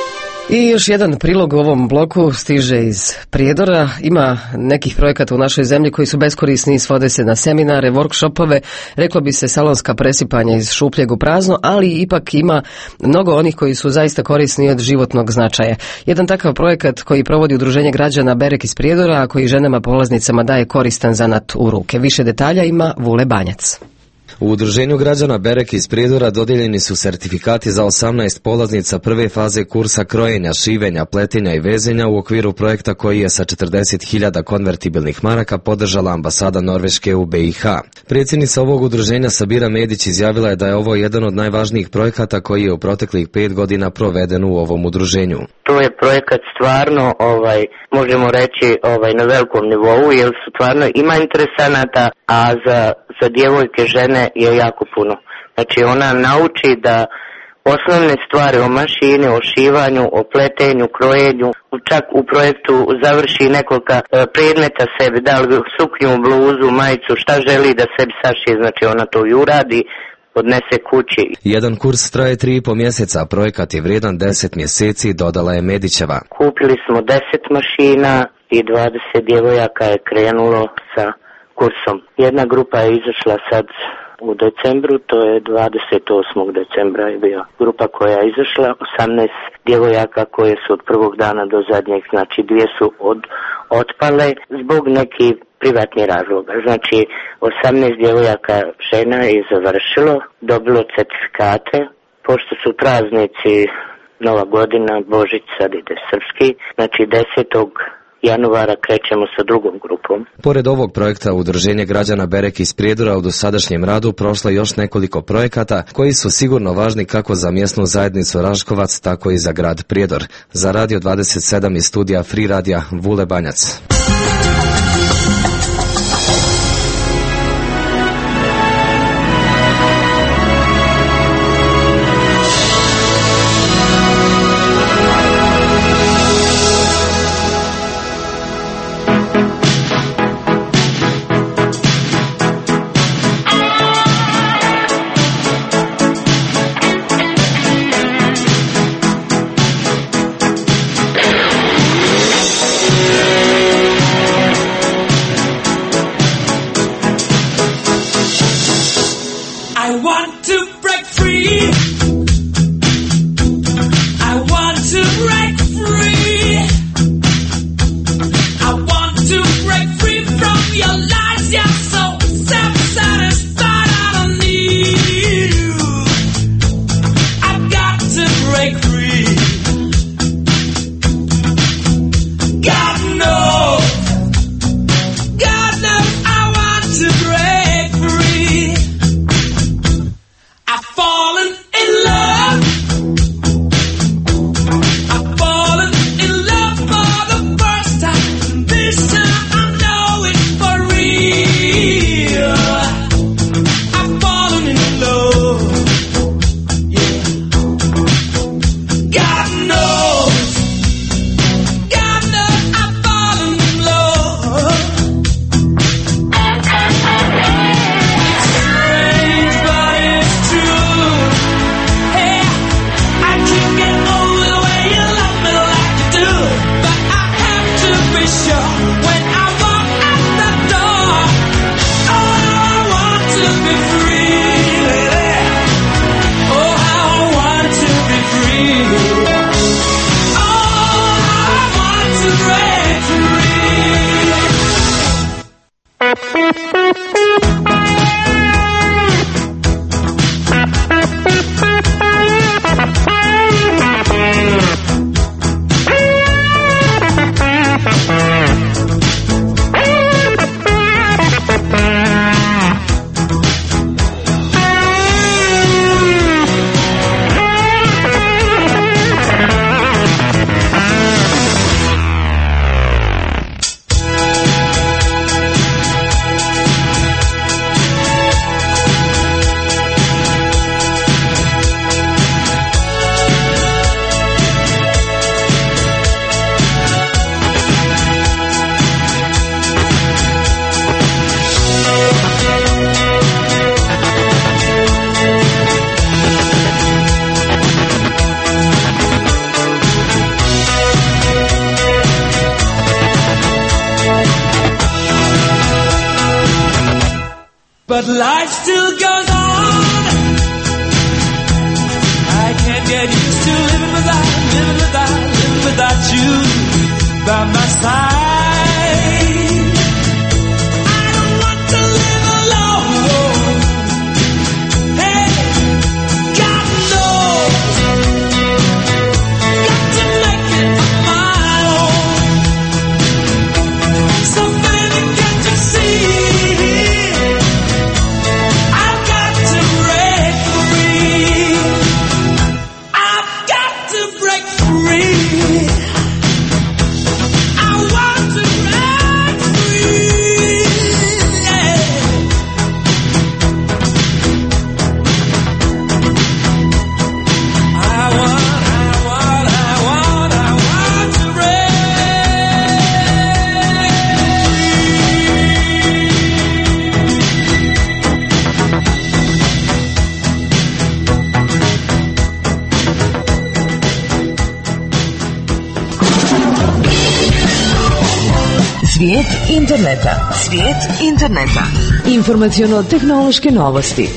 I još jedan prilog u ovom bloku stiže iz Prijedora. Ima nekih projekata u našoj zemlji koji su beskorisni i svode se na seminare, workshopove, reklo bi se salonska presipanja iz šupljeg u prazno, ali ipak ima mnogo onih koji su zaista korisni od životnog značaja. Jedan takav projekat koji provodi Udruženje građana Berek iz Prijedora, a koji ženama polaznicama daje koristan zanat u ruke. Više detalja ima Vule Banjac. U Udruženju građana Berek iz Prijedora dodijeljeni su sertifikati za osamnaest polaznica prve faze kursa krojenja, šivenja, pletenja i vezenja u okviru projekta koji je sa četrdeset hiljada konvertibilnih maraka podržala ambasada Norveške u B i H. Predsjednica ovog udruženja Sabira Medić izjavila je da je ovo jedan od najvažnijih projekata koji je u proteklih pet godina proveden u ovom udruženju. To je projekat stvarno, ovaj, možemo reći, ovaj, na velikom nivou, jer su stvarno ima interesanata, a za, za djevojke žene je jako puno. Znači ona nauči da osnovne stvari o mašini, o šivanju, o pletenju, krojenju, čak u projektu završi nekoliko predmeta sebi, da li suknju, bluzu, majicu, šta želi da sebi sašije, znači ona to i uradi, odnese kući. Jedan kurs traje tri i po mjeseca, projekat je vrijedan deset mjeseci, dodala je Medićeva. Kupili smo deset mašina i dvadeset djevojaka je krenulo sa kursom. Jedna grupa je izašla sad u decembru, to je dvadeset osmog decembra je bila grupa koja je izašla, osamnaest djevojaka koje su od prvog dana do zadnjeg, znači dvije su od, otpale zbog nekih privatnih razloga. Znači osamnaest djevojaka žena je završilo, dobilo certifikate, pošto su praznici, Nova godina, Božić, sad ide srpski, znači desetog januara krećemo sa drugom grupom. Pored ovog projekta Udruženje građana Berek iz Prijedora u dosadašnjem radu prošlo još nekoliko projekata koji su sigurno važni kako za mjesnu zajednicu Raškovac, tako i za grad Prijedor. Za Radio dvadeset sedam iz studija Free radija Vule Banjac. but life still goes on. I can't get used to living without, living without, living without you by my side. I don't want to live alone. Hey, God knows, got to make it on my own. So baby, can't you see? I've got to break free. I've got to break free. I want to break free. Yeah. I want, I want, I want, I want to break Svijet interneta. Svijet interneta. Informaciono-tehnološke novosti.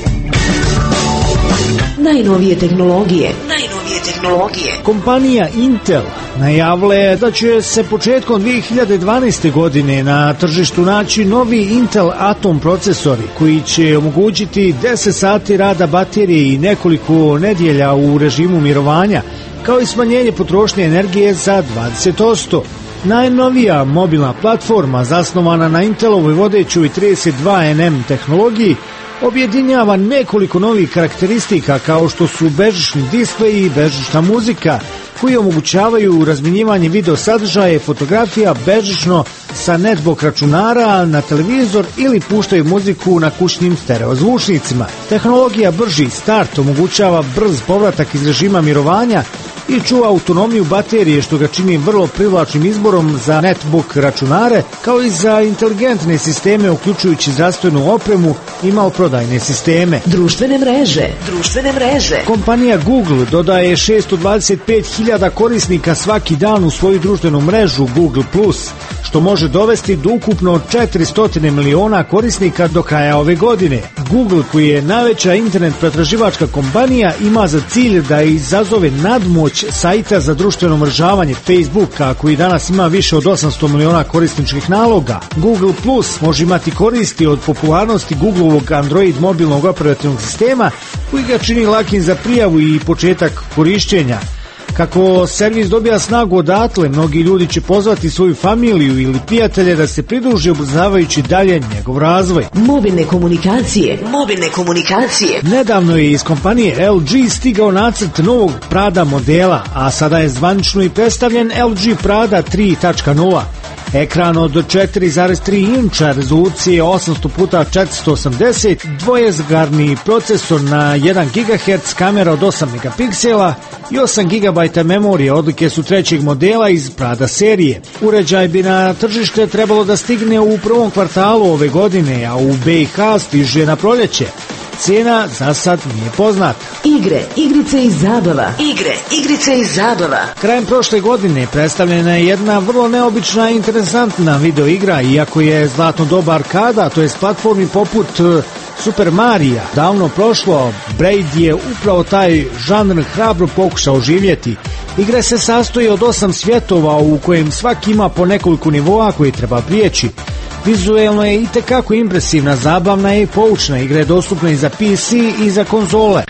Najnovije tehnologije. Najnovije tehnologije. Kompanija Intel najavila je da će se početkom dvije hiljade dvanaeste. godine na tržištu naći novi Intel Atom procesori koji će omogućiti deset sati rada baterije i nekoliko nedjelja u režimu mirovanja, kao i smanjenje potrošnje energije za dvadeset posto. Najnovija mobilna platforma zasnovana na Intelovoj vodećoj trideset dva nanometra tehnologiji objedinjava nekoliko novih karakteristika kao što su bežični displeji i bežična muzika koji omogućavaju razmjenjivanje video sadržaja i fotografija bežično sa netbook računara na televizor ili puštaju muziku na kućnim stereo zvučnicima. Tehnologija brži start omogućava brz povratak iz režima mirovanja i čuva autonomiju baterije što ga čini vrlo privlačnim izborom za netbook računare kao i za inteligentne sisteme uključujući zdravstvenu opremu i maloprodajne sisteme. Društvene mreže. Društvene mreže. Kompanija Google dodaje šesto dvadeset pet hiljada korisnika svaki dan u svoju društvenu mrežu Google plus, što može dovesti do ukupno četiristo miliona korisnika do kraja ove godine. Google, koji je najveća internet pretraživačka kompanija, ima za cilj da izazove nadmoć sajta za društveno mrežavanje Facebooka, koji danas ima više od osamsto miliona korisničkih naloga. Google Plus može imati koristi od popularnosti Googleovog Android mobilnog operativnog sistema, koji ga čini lakim za prijavu i početak korišćenja. Kako servis dobija snagu odatle, mnogi ljudi će pozvati svoju familiju ili prijatelje da se pridruže, ubrzavajući dalje njegov razvoj. Mobilne komunikacije. Mobilne komunikacije. Nedavno je iz kompanije L G stigao nacrt novog Prada modela, a sada je zvanično i predstavljen L G Prada tri točka nula. Ekran od četiri zarez tri inča, rezolucije osamsto puta četiristo osamdeset, dvojezgarni procesor na jedan gigaherc, kamera od osam megapiksela i osam gigabajta memorije odlike su trećeg modela iz Prada serije. Uređaj bi na tržište trebalo da stigne u prvom kvartalu ove godine, a u B i H stiže na proljeće. Cena za sad nije poznata. Igre, igrice i zabava. Igre, igrice i zabava. Krajem prošle godine predstavljena je jedna vrlo neobična i interesantna videoigra, iako je zlatno doba arkada, to je platformi poput Super Marija. Davno prošlo, Braid je upravo taj žanr hrabro pokušao živjeti. Igra se sastoji od osam svjetova u kojem svaki ima po nekoliko nivoa koji treba prijeći. Vizuelno je itekako impresivna, zabavna i poučna. Igra je dostupna i za P C i za konzole.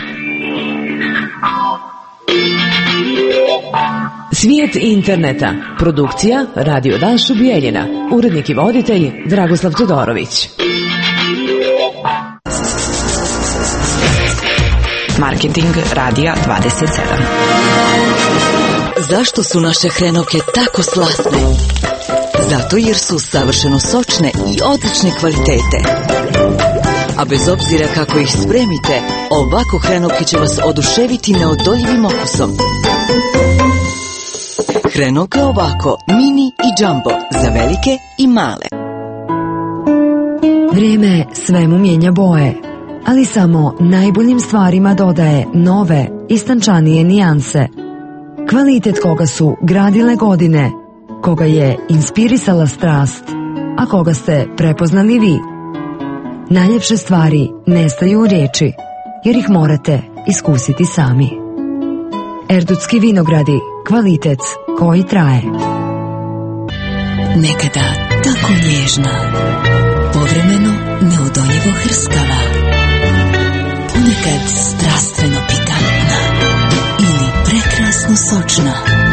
Svijet interneta. Produkcija Radio Dašu Bijeljina. Urednik i voditelj Dragoslav Todorović. Marketing Radija dvadeset sedam. Zašto su naše hrenovke tako slatne? Zato jer su savršeno sočne i odlične kvalitete. A bez obzira kako ih spremite, ovako hrenovke će vas oduševiti neodoljivim okusom. Hrenovke ovako, mini i jumbo, za velike i male. Vrijeme svemu mijenja boje, ali samo najboljim stvarima dodaje nove, istančanije nijanse. Kvalitet koga su gradile godine, koga je inspirisala strast, a koga ste prepoznali vi. Najljepše stvari nestaju u riječi, jer ih morate iskusiti sami. Erdutski vinogradi, kvalitet koji traje. Nekada tako nježna, povremeno neodoljivo hrskava, ponekad strastveno pikantna ili prekrasno sočna.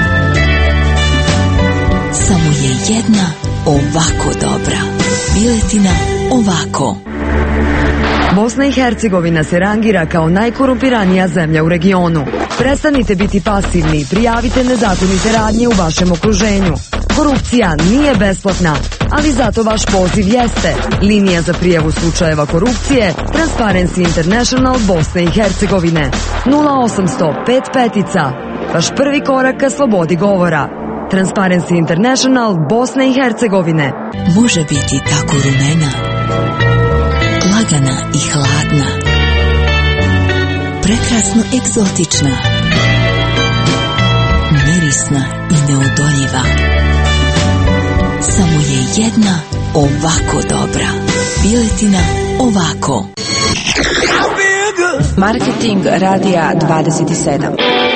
Samo je jedna ovako dobra. Piletina ovako. Bosna i Hercegovina se rangira kao najkorumpiranija zemlja u regionu. Prestanite biti pasivni i prijavite nezakonite radnje u vašem okruženju. Korupcija nije besplatna, ali zato vaš poziv jeste. Linija za prijavu slučajeva korupcije Transparency International Bosne i Hercegovine. nula osamsto pet petica. Vaš prvi korak ka slobodi govora. Transparency International Bosne i Hercegovine. Može biti tako rumena, lagana i hladna, prekrasno egzotična, mirisna i neodoljiva. Samo je jedna ovako dobra. Piletina ovako. Marketing radija dvadeset sedam.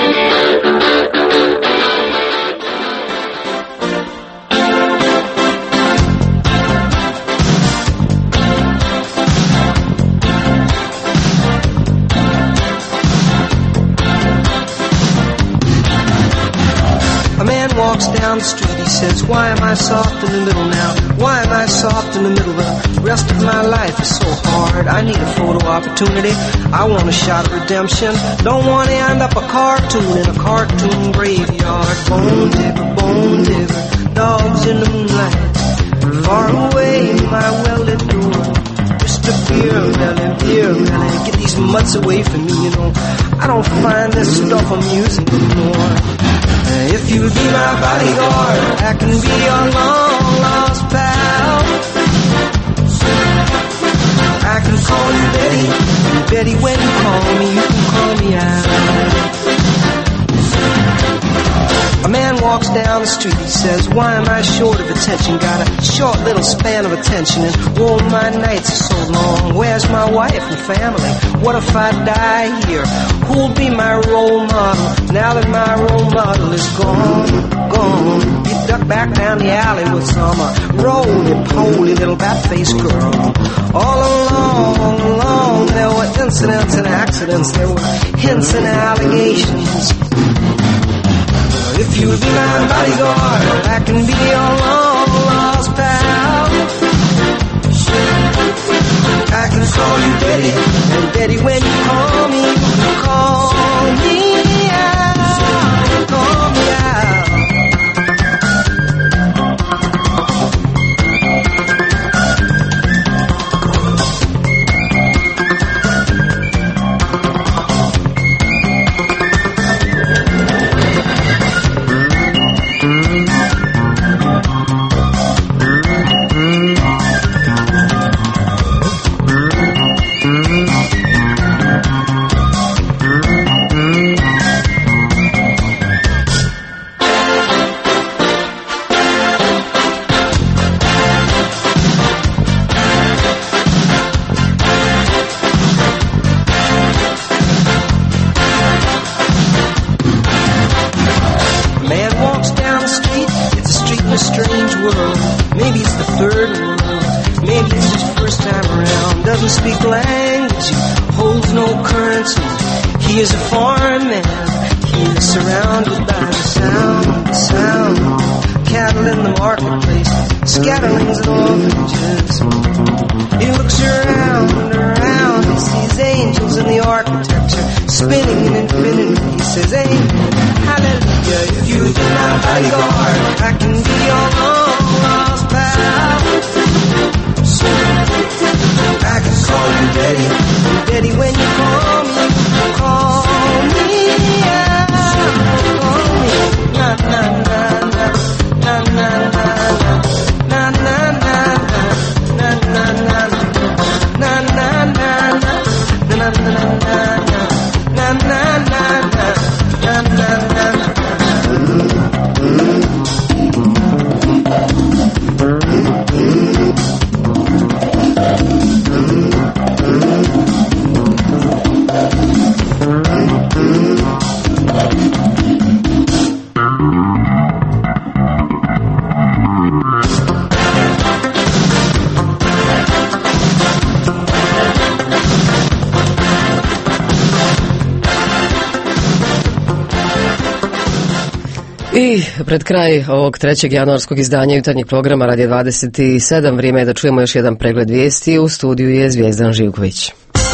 Walks down the street, he says, why am I soft in the middle now? Why am I soft in the middle? The rest of my life is so hard. I need a photo opportunity. I want a shot of redemption. Don't want to end up a cartoon in a cartoon graveyard. Bone digger, bone digger, dogs in the moonlight. Far away, my well-lit door. Mister Beer Belly, Beer Belly, get these mutts away from me, you know. I don't find this stuff amusing anymore. If you be my bodyguard, I can be your long-lost pal. I can call you Betty, and Betty, when you call me, you can call me out. A man walks down the street, he says, why am I short of attention? Got a short little span of attention, and oh, my nights are so long. Where's my wife and family? What if I die here? Who'll be my role model now that my role model is gone, gone? You duck back down the alley with some uh, roly-poly little bat-faced girl. All along, along, there were incidents and accidents, there were hints and allegations. If you be my bodyguard, I can be your long-lost pal. I can call you Betty, and Betty, when you call me, you call me out, call me out. Speak language, he holds no currency. He is a foreign man. He is surrounded by the sound, the sound. Cattle in the marketplace, scatterings and orphanages. He looks around, around. He sees angels in the architecture, spinning in infinity. He says, amen, hallelujah. If you be my bodyguard, I can be your long-lost pal. I can call you Betty, Betty, when you call me, call me out, call me, na na na na, na na na na, na na na na, na na na na, na na na na, na na na na, na na na na, na na na. I pred kraj ovog trećeg januarskog izdanja jutarnjeg programa Radio dvadeset sedam vrijeme je da čujemo još jedan pregled vijesti. U studiju je Zvijezdan Živković.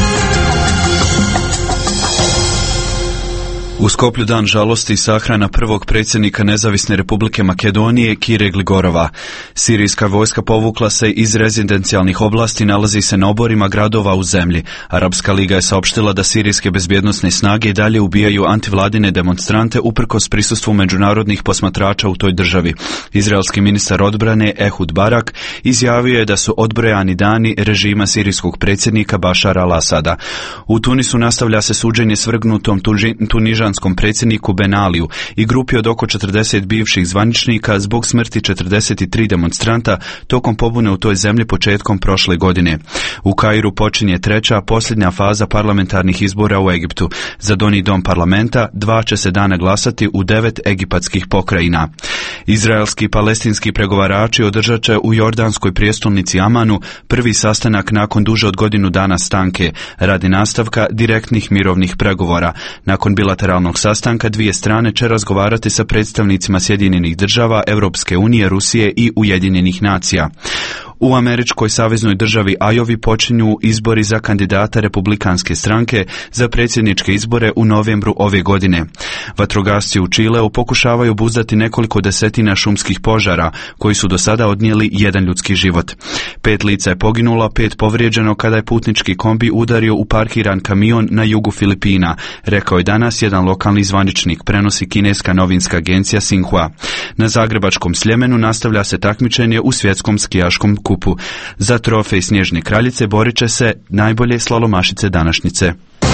U Skoplju dan žalosti i sahrana prvog predsjednika Nezavisne Republike Makedonije Kire Gligorova. Sirijska vojska povukla se iz rezidencijalnih oblasti, nalazi se na oborima gradova u zemlji. Arapska liga je saopštila da sirijske bezbjednosne snage i dalje ubijaju antivladine demonstrante uprkos prisustvu međunarodnih posmatrača u toj državi. Izraelski ministar odbrane Ehud Barak izjavio je da su odbrojani dani režima sirijskog predsjednika Bašara al-Asada. U Tunisu nastavlja se suđenje svrgnutom Tunižanskom predsjedniku Ben Aliju i grupi od oko četrdeset bivših zvaničnika zbog smrti četrdeset tri demonstranta tokom pobune u toj zemlji početkom prošle godine. U Kairu počinje treća, posljednja faza parlamentarnih izbora u Egiptu. Za donji dom parlamenta dva će se dana glasati u devet egipatskih pokrajina. Izraelski i palestinski pregovarači održat će u jordanskoj prijestolnici Amanu prvi sastanak nakon duže od godinu dana stanke radi nastavka direktnih mirovnih pregovora. Nakon bilateralnog sastanka dvije strane će razgovarati sa predstavnicima Sjedinjenih država, Europske unije, Rusije i Ujedinjenih nacija. U američkoj saveznoj državi Ajovi počinju izbori za kandidata republikanske stranke za predsjedničke izbore u novembru ove godine. Vatrogasci u Čileu pokušavaju obuzdati nekoliko desetina šumskih požara koji su do sada odnijeli jedan ljudski život. Pet lica je poginulo, pet povrijeđeno kada je putnički kombi udario u parkiran kamion na jugu Filipina, rekao je danas jedan lokalni zvaničnik, prenosi kineska novinska agencija Sinhua. Na zagrebačkom Sljemenu nastavlja se takmičenje u svjetskom skijaškom kupu. Za trofej Snježne kraljice borit će se najbolje slalomašice današnjice.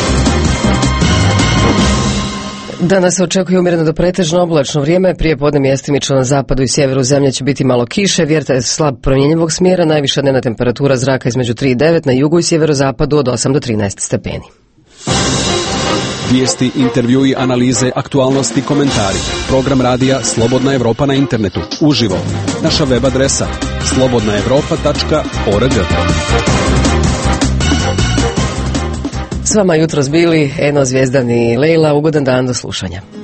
Danas se očekuje umjereno do pretežno oblačno vrijeme, prije podne mjestimično na zapadu i sjeveru zemlje će biti malo kiše, vjetar je slab promjenjivog smjera, najviša dnevna temperatura zraka između tri i devet, na jugu i sjeverozapadu od osam do trinaest stepeni. Vijesti, intervjui, analize, aktualnosti, komentari. Program radija Slobodna Evropa na internetu. Uživo. Naša web adresa slobodna evropa tačka org. S vama jutros bili Eno, Zvijezdan i Lejla. Ugodan dan, do slušanja.